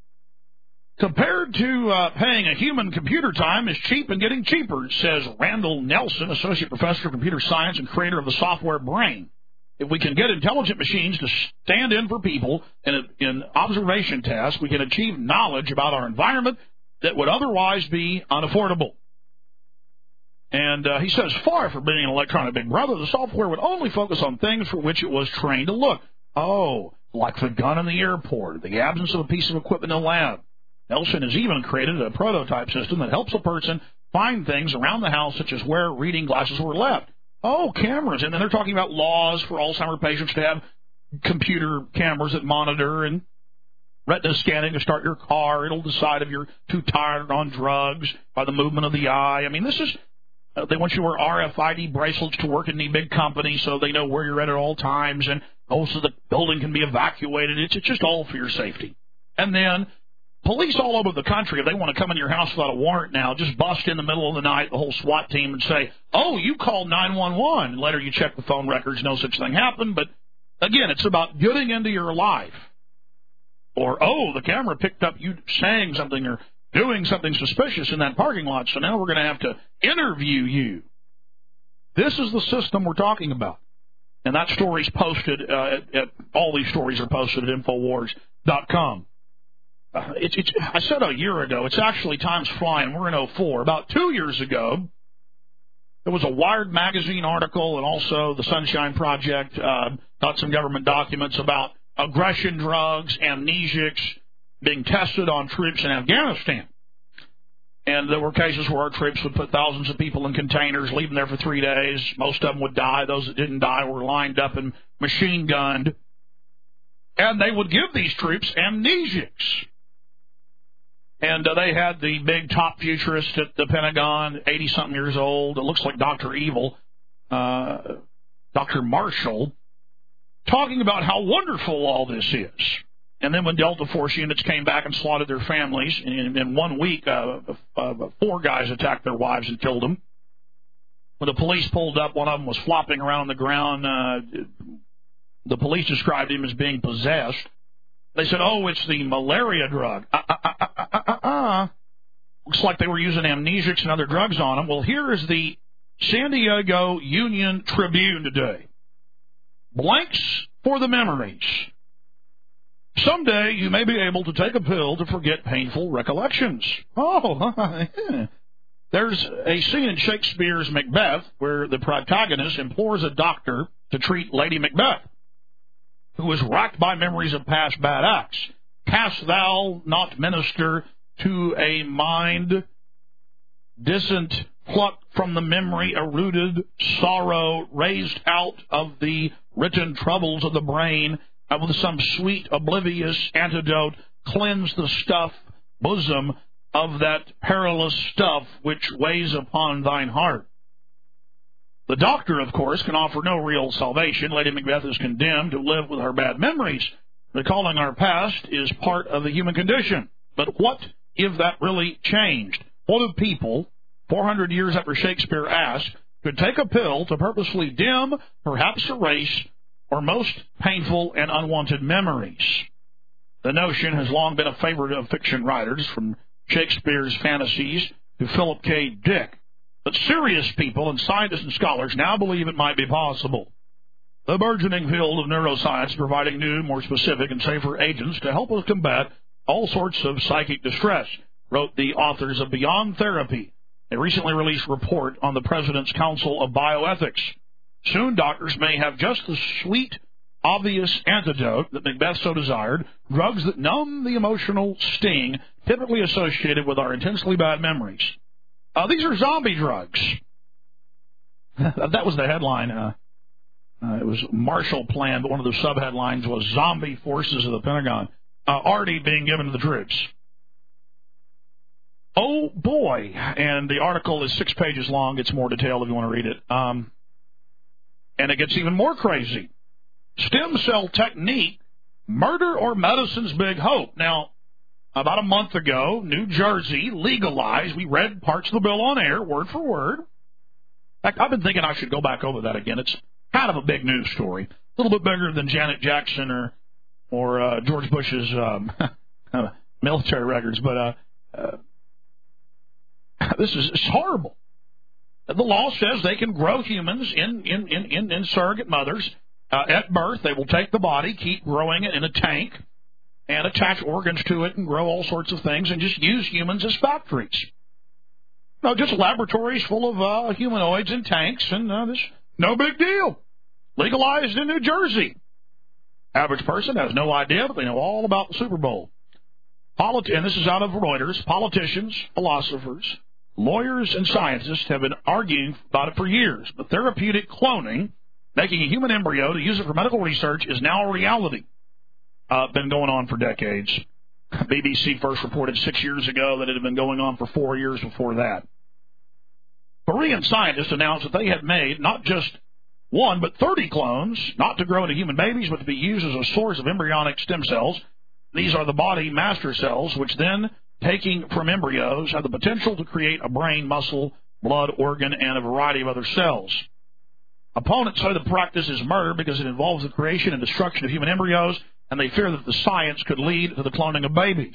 [SPEAKER 2] Compared to paying a human, computer time is cheap and getting cheaper, says Randall Nelson, Associate Professor of Computer Science and creator of the software Brain. If we can get intelligent machines to stand in for people in observation tasks, we can achieve knowledge about our environment that would otherwise be unaffordable. And he says, far from being an electronic big brother, the software would only focus on things for which it was trained to look. Oh, like the gun in the airport, the absence of a piece of equipment in the lab. Nelson has even created a prototype system that helps a person find things around the house, such as where reading glasses were left. Oh, cameras. And then they're talking about laws for Alzheimer's patients to have computer cameras that monitor and retina scanning to start your car. It'll decide if you're too tired or on drugs by the movement of the eye. I mean, this is... they want you to wear RFID bracelets to work in the big company so they know where you're at all times, and also the building can be evacuated. It's just all for your safety. And then police all over the country, if they want to come in your house without a warrant now, just bust in the middle of the night, the whole SWAT team, and say, oh, you called 911. And later you check the phone records, no such thing happened. But, again, it's about getting into your life. Or, oh, the camera picked up you saying something or doing something suspicious in that parking lot, so now we're going to have to interview you. This is the system we're talking about. And that story's posted, all these stories are posted at Infowars.com. I said a year ago, it's actually time's flying. We're in 04. About 2 years ago, there was a Wired magazine article and also the Sunshine Project got some government documents about aggression drugs, amnesics, being tested on troops in Afghanistan. And there were cases where our troops would put thousands of people in containers, leave them there for 3 days. Most of them would die. Those that didn't die were lined up and machine gunned. And they would give these troops amnesics. And they had the big top futurist at the Pentagon, 80-something years old. It looks like Dr. Evil, Dr. Marshall, talking about how wonderful all this is. And then when Delta Force units came back and slaughtered their families, in 1 week, 4 guys attacked their wives and killed them. When the police pulled up, one of them was flopping around on the ground. The police described him as being possessed. They said, oh, it's the malaria drug. Looks like they were using amnesics and other drugs on him. Well, here is the San Diego Union Tribune today. Blanks for the memories. Someday you may be able to take a pill to forget painful recollections. Oh, there's a scene in Shakespeare's Macbeth where the protagonist implores a doctor to treat Lady Macbeth, who is racked by memories of past bad acts. Canst thou not minister to a mind distant, plucked from the memory a rooted sorrow, raised out of the written troubles of the brain, and with some sweet oblivious antidote cleanse the bosom of that perilous stuff which weighs upon thine heart. The doctor, of course, can offer no real salvation. Lady Macbeth is condemned to live with her bad memories. Recalling our past is part of the human condition. But what if that really changed? What if people, 400 years after Shakespeare asked, could take a pill to purposely dim, perhaps erase, or most painful and unwanted memories? The notion has long been a favorite of fiction writers, from Shakespeare's fantasies to Philip K. Dick. But serious people and scientists and scholars now believe it might be possible. The burgeoning field of neuroscience is providing new, more specific, and safer agents to help us combat all sorts of psychic distress, wrote the authors of Beyond Therapy, a recently released report on the President's Council of Bioethics. Soon doctors may have just the sweet, obvious antidote that Macbeth so desired, drugs that numb the emotional sting typically associated with our intensely bad memories. These are zombie drugs. That was the headline. It was Marshall Plan, but one of the subheadlines was Zombie Forces of the Pentagon already being given to the troops. Oh, boy. And the article is 6 pages long. It's more detailed if you want to read it. And it gets even more crazy. Stem cell technique, murder or medicine's big hope. Now, About a month ago, New Jersey legalized. We read parts of the bill on air, word for word. In fact, I've been thinking I should go back over that again. It's kind of a big news story. A little bit bigger than Janet Jackson or George Bush's military records. But this is horrible. The law says they can grow humans in surrogate mothers. At birth, they will take the body, keep growing it in a tank, and attach organs to it and grow all sorts of things and just use humans as factories. No, just laboratories full of humanoids in tanks, and this no big deal. Legalized in New Jersey. Average person has no idea, but they know all about the Super Bowl. And this is out of Reuters. Politicians, philosophers, lawyers, and scientists have been arguing about it for years. But therapeutic cloning, making a human embryo to use it for medical research, is now a reality. Been going on for decades. BBC first reported 6 years ago that it had been going on for 4 years before that. Korean scientists announced that they had made not just 1, but 30 clones, not to grow into human babies, but to be used as a source of embryonic stem cells. These are the body master cells, which then, taking from embryos, have the potential to create a brain, muscle, blood, organ, and a variety of other cells. Opponents say the practice is murder because it involves the creation and destruction of human embryos, and they fear that the science could lead to the cloning of babies.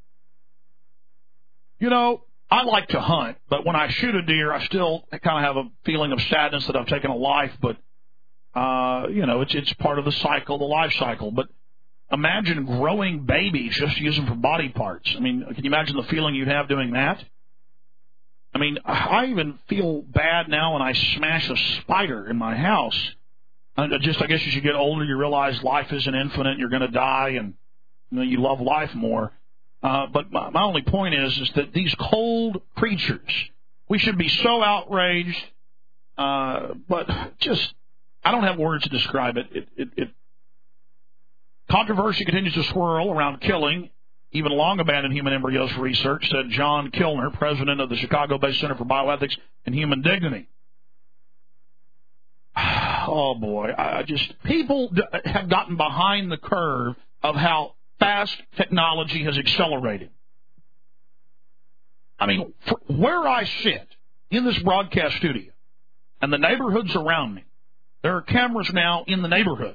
[SPEAKER 2] You know, I like to hunt, but when I shoot a deer, I still kind of have a feeling of sadness that I've taken a life, but, it's part of the cycle, the life cycle. But imagine growing babies just to use them for body parts. I mean, can you imagine the feeling you'd have doing that? I mean, I even feel bad now when I smash a spider in my house. I guess as you get older, you realize life isn't infinite. You're going to die, and you love life more. But my only point is that these cold creatures, we should be so outraged. But just, I don't have words to describe it. Controversy continues to swirl around killing even long-abandoned human embryos for research, said John Kilner, president of the Chicago-based Center for Bioethics and Human Dignity. Oh, boy. People have gotten behind the curve of how fast technology has accelerated. I mean, where I sit in this broadcast studio and the neighborhoods around me, there are cameras now in the neighborhoods.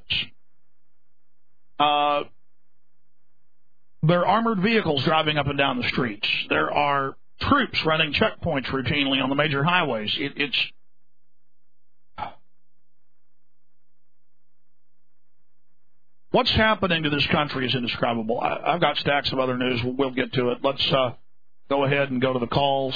[SPEAKER 2] There are armored vehicles driving up and down the streets. There are troops running checkpoints routinely on the major highways. It's what's happening to this country is indescribable. I've got stacks of other news. We'll get to it. Let's go ahead and go to the calls.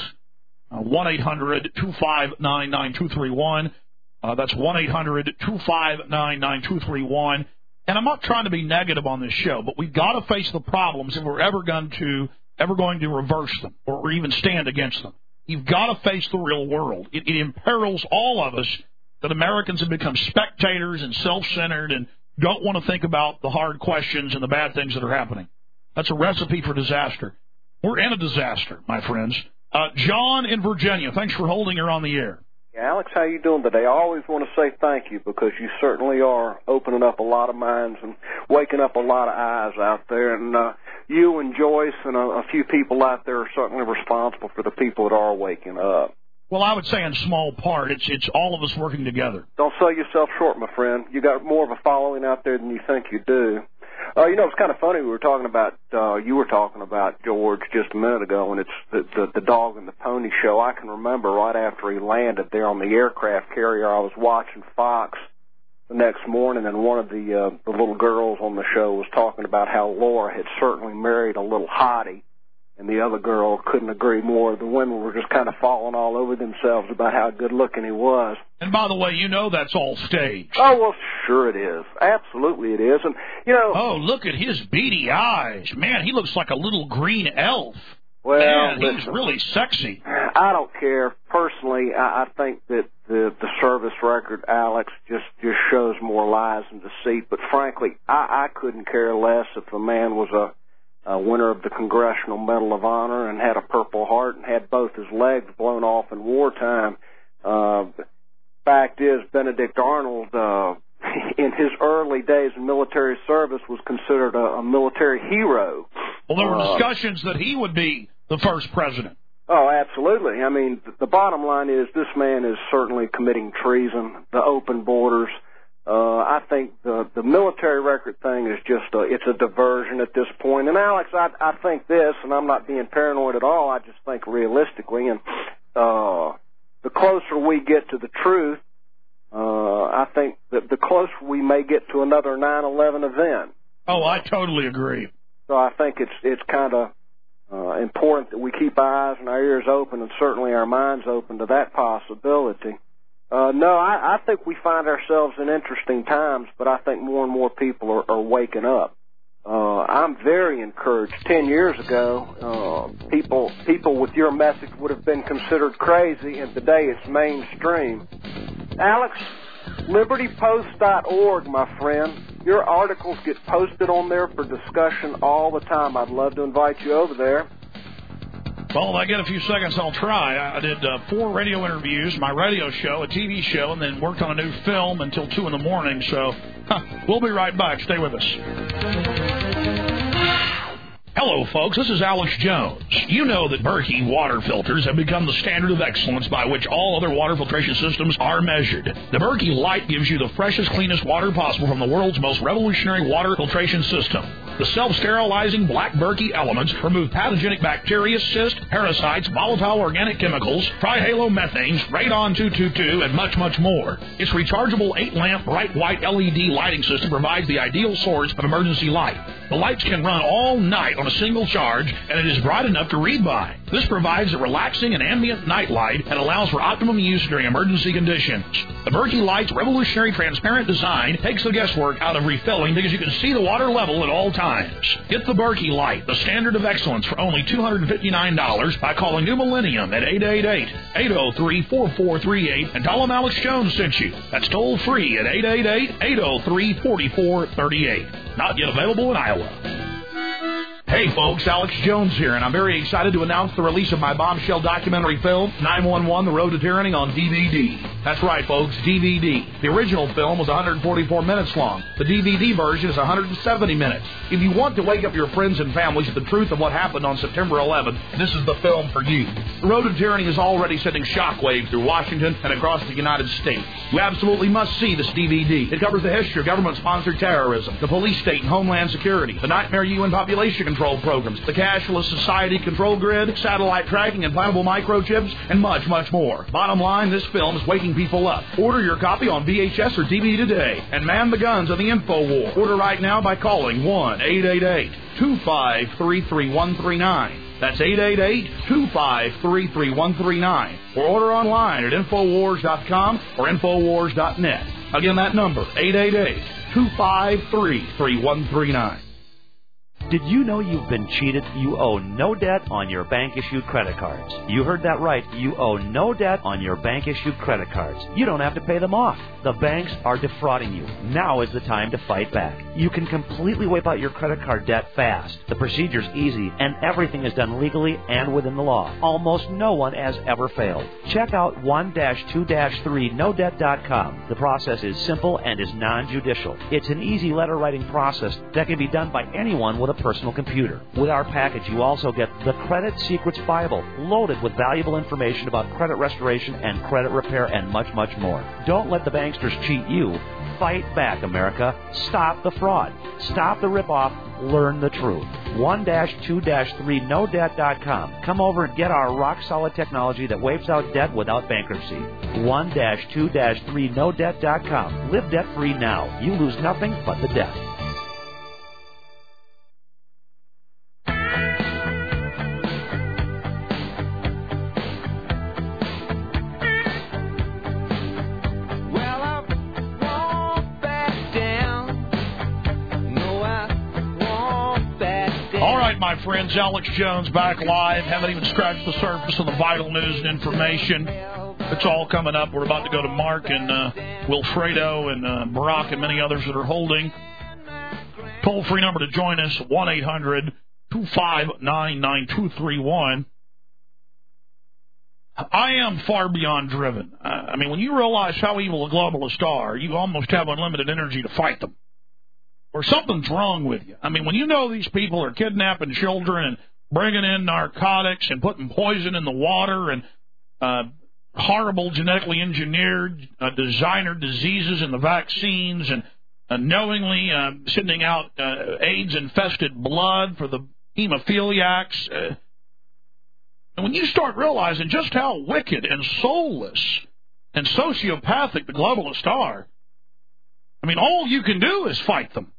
[SPEAKER 2] 1-800-259-9231. That's 1-800-259-9231. And I'm not trying to be negative on this show, but we've got to face the problems if we're ever going to reverse them or even stand against them. You've got to face the real world. It imperils all of us that Americans have become spectators and self-centered and don't want to think about the hard questions and the bad things that are happening. That's a recipe for disaster. We're in a disaster, my friends. John in Virginia, thanks for holding her on the air.
[SPEAKER 11] Alex, how you doing today? I always want to say thank you because you certainly are opening up a lot of minds and waking up a lot of eyes out there. And you and Joyce and a few people out there are certainly responsible for the people that are waking up.
[SPEAKER 2] Well, I would say in small part, it's all of us working together.
[SPEAKER 11] Don't sell yourself short, my friend. You got more of a following out there than you think you do. It's kind of funny. You were talking about George just a minute ago, and it's the dog and the pony show. I can remember right after he landed there on the aircraft carrier, I was watching Fox the next morning, and one of the little girls on the show was talking about how Laura had certainly married a little hottie, and the other girl couldn't agree more. The women were just kind of falling all over themselves about how good-looking he was.
[SPEAKER 2] And by the way, that's all staged.
[SPEAKER 11] Oh, well, sure it is. Absolutely it is. And,
[SPEAKER 2] oh, look at his beady eyes. Man, he looks like a little green elf.
[SPEAKER 11] Well,
[SPEAKER 2] man,
[SPEAKER 11] listen,
[SPEAKER 2] he's really sexy.
[SPEAKER 11] I don't care. Personally, I think that the service record, Alex, just shows more lies and deceit. But frankly, I couldn't care less if the man was a winner of the Congressional Medal of Honor and had a Purple Heart and had both his legs blown off in wartime. Fact is, Benedict Arnold, in his early days in military service, was considered a military hero.
[SPEAKER 2] Well, there were discussions that he would be the first president.
[SPEAKER 11] Oh, absolutely. I mean, the bottom line is this man is certainly committing treason, the open borders. I think the military record thing is just it's a diversion at this point. And, Alex, I think this, and I'm not being paranoid at all, I just think realistically, and the closer we get to the truth, I think that the closer we may get to another 9/11 event.
[SPEAKER 2] Oh, I totally agree.
[SPEAKER 11] So I think it's kind of important that we keep our eyes and our ears open and certainly our minds open to that possibility. No, I think we find ourselves in interesting times, but I think more and more people are waking up. I'm very encouraged. 10 years ago, people with your message would have been considered crazy, and today it's mainstream. Alex, LibertyPost.org, my friend. Your articles get posted on there for discussion all the time. I'd love to invite you over there.
[SPEAKER 2] Well, if I get a few seconds, I'll try. I did 4 radio interviews, my radio show, a TV show, and then worked on a new film until 2 in the morning. So we'll be right back. Stay with us. Hello, folks. This is Alex Jones. You know that Berkey water filters have become the standard of excellence by which all other water filtration systems are measured. The Berkey Light gives you the freshest, cleanest water possible from the world's most revolutionary water filtration system. The self-sterilizing black Berkey elements remove pathogenic bacteria, cysts, parasites, volatile organic chemicals, trihalomethanes, radon 222, and much, much more. Its rechargeable 8-lamp bright white LED lighting system provides the ideal source of emergency light. The lights can run all night on a single charge, and it is bright enough to read by. This provides a relaxing and ambient night light and allows for optimum use during emergency conditions. The Berkey Light's revolutionary transparent design takes the guesswork out of refilling because you can see the water level at all times. Get the Berkey Light, the standard of excellence, for only $259 by calling New Millennium at 888-803-4438 and tell them Alex Jones sent you. That's toll free at 888-803-4438. Not yet available in Iowa. Hey folks, Alex Jones here, and I'm very excited to announce the release of my bombshell documentary film, 911: The Road to Tyranny, on DVD. That's right, folks, DVD. The original film was 144 minutes long. The DVD version is 170 minutes. If you want to wake up your friends and families to the truth of what happened on September 11th, this is the film for you. The Road to Tyranny is already sending shockwaves through Washington and across the United States. You absolutely must see this DVD. It covers the history of government-sponsored terrorism, the police state and homeland security, the nightmare UN population control programs, the cashless society control grid, satellite tracking, implantable microchips, and much, much more. Bottom line, this film is waking people up. Order your copy on VHS or DVD today and man the guns of the info war. Order right now by calling 1-888-253-3139. That's 888-253-3139. Or order online at Infowars.com or Infowars.net. Again, that number, 888-253-3139.
[SPEAKER 10] Did you know you've been cheated? You owe no debt on your bank-issued credit cards. You heard that right. You owe no debt on your bank-issued credit cards. You don't have to pay them off. The banks are defrauding you. Now is the time to fight back. You can completely wipe out your credit card debt fast. The procedure's easy, and everything is done legally and within the law. Almost no one has ever failed. Check out 1-2-3nodebt.com. The process is simple and is non-judicial. It's an easy letter-writing process that can be done by anyone with a personal computer. With our package, you also get the Credit Secrets Bible, loaded with valuable information about credit restoration and credit repair and much, much more. Don't let the banksters cheat you. Fight back, America. Stop the fraud. Stop the ripoff. Learn the truth. 1-2-3nodebt.com. Come over and get our rock-solid technology that wipes out debt without bankruptcy. 1-2-3nodebt.com. Live debt-free now. You lose nothing but the debt.
[SPEAKER 2] My friends, Alex Jones back live. Haven't even scratched the surface of the vital news and information. It's all coming up. We're about to go to Mark and Wilfredo and Barack and many others that are holding. Toll-free number to join us, 1-800-259-9231. I am far beyond driven. I mean, when you realize how evil the globalists are, you almost have unlimited energy to fight them. or something's wrong with you. I mean, when you know these people are kidnapping children and bringing in narcotics and putting poison in the water and horrible genetically engineered designer diseases in the vaccines and knowingly sending out AIDS-infested blood for the hemophiliacs. And when you start realizing just how wicked and soulless and sociopathic the globalists are, I mean, all you can do is fight them.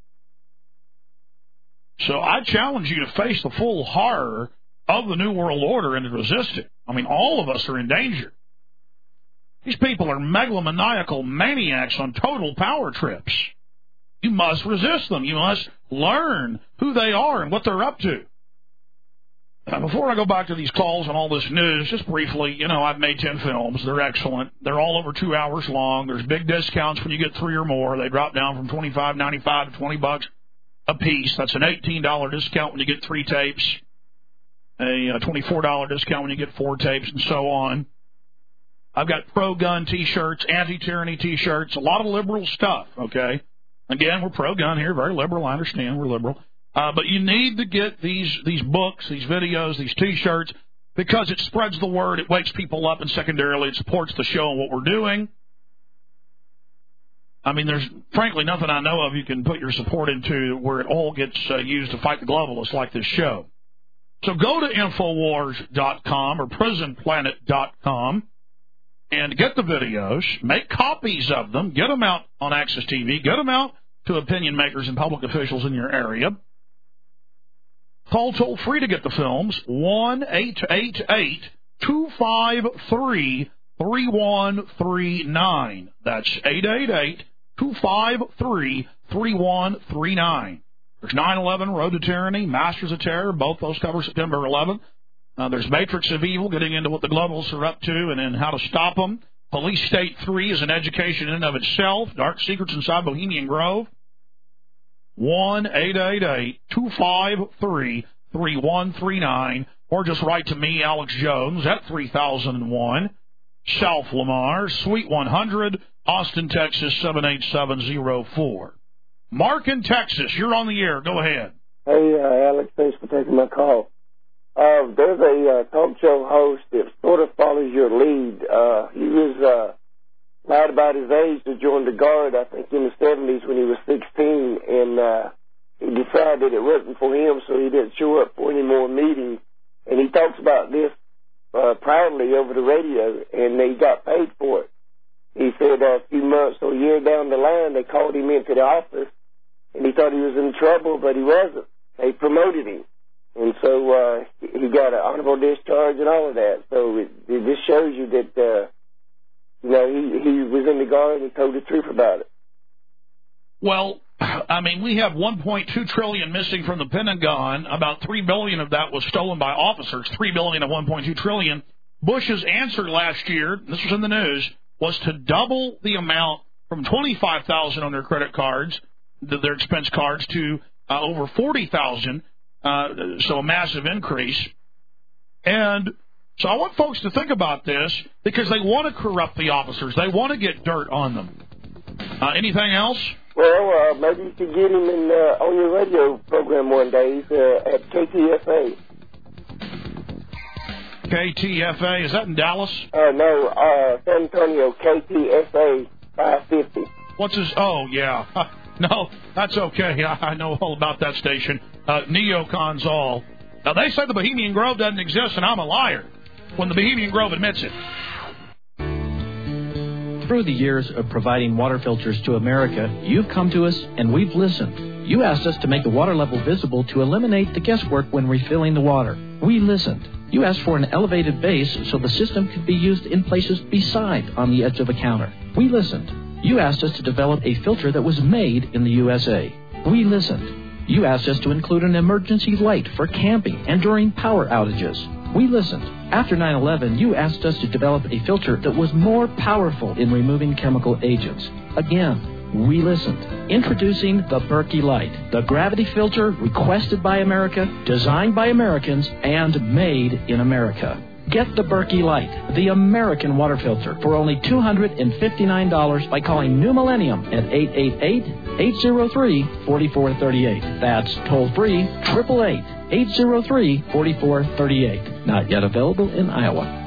[SPEAKER 2] So I challenge you to face the full horror of the New World Order and to resist it. I mean, all of us are in danger. These people are megalomaniacal maniacs on total power trips. You must resist them. You must learn who they are and what they're up to. Before I go back to these calls and all this news, just briefly, you know, I've made 10 films. They're excellent. They're all over 2 hours long. There's big discounts when you get 3 or more. They drop down from $25.95 to $20 a piece. That's an $18 discount when you get 3 tapes, a $24 discount when you get 4 tapes, and so on. I've got pro-gun T-shirts, anti-tyranny T-shirts, a lot of liberal stuff, okay? Again, we're pro-gun here, very liberal. I understand we're liberal. But you need to get these books, these videos, these T-shirts, because it spreads the word, it wakes people up, and secondarily, it supports the show and what we're doing. I mean, there's frankly nothing I know of you can put your support into where it all gets used to fight the globalists like this show. So go to Infowars.com or PrisonPlanet.com and get the videos, make copies of them, get them out on Access TV, get them out to opinion makers and public officials in your area. Call toll-free to get the films, 1-888-253-3139. That's 888-253-3139. There's 9/11, Road to Tyranny, Masters of Terror, both those cover September 11th. There's Matrix of Evil, getting into what the globalists are up to and then how to stop them. Police State 3 is an education in and of itself. Dark Secrets Inside Bohemian Grove. 1-888-253-3139, or just write to me, Alex Jones, at 3001 South Lamar, Suite 100, Austin, Texas, 78704. Mark in Texas, you're on the air. Go ahead.
[SPEAKER 12] Hey, Alex, thanks for taking my call. There's a talk show host that sort of follows your lead. He was lied about his age to join the Guard, I think, in the 70s when he was 16, and he decided it wasn't for him, so he didn't show up for any more meetings. And he talks about this proudly over the radio, and he got paid for it. He said a few months or a year down the line, they called him into the office, and he thought he was in trouble, but he wasn't. They promoted him. And so he got an honorable discharge and all of that. So it just shows you that, he was in the Guard and told the truth about it.
[SPEAKER 2] Well, I mean, we have $1.2 trillion missing from the Pentagon. About $3 billion of that was stolen by officers. $3 billion of $1.2 trillion. Bush's answer last year, this was in the news, was to double the amount from $25,000 on their credit cards, their expense cards, to over $40,000. So a massive increase. And so I want folks to think about this because they want to corrupt the officers. They want to get dirt on them. Anything else?
[SPEAKER 12] Well, maybe you could get him in on your radio program one day. He's at KTFA.
[SPEAKER 2] KTFA, is that in Dallas?
[SPEAKER 12] No, San Antonio, KTFA 550.
[SPEAKER 2] What's his? Oh, yeah. No, that's okay. I know all about that station. Neocons all. Now, they say the Bohemian Grove doesn't exist, and I'm a liar when the Bohemian Grove admits it.
[SPEAKER 13] Through the years of providing water filters to America, you've come to us and we've listened. You asked us to make the water level visible to eliminate the guesswork when refilling the water. We listened. You asked for an elevated base so the system could be used in places beside on the edge of a counter. We listened. You asked us to develop a filter that was made in the USA. We listened. You asked us to include an emergency light for camping and during power outages. We listened. After 9/11, you asked us to develop a filter that was more powerful in removing chemical agents. Again, we listened. Introducing the Berkey Light, the gravity filter requested by America, designed by Americans, and made in America. Get the Berkey Light, the American water filter, for only $259 by calling New Millennium at 888-803-4438. That's toll-free, 888-803-4438. Not yet available in Iowa.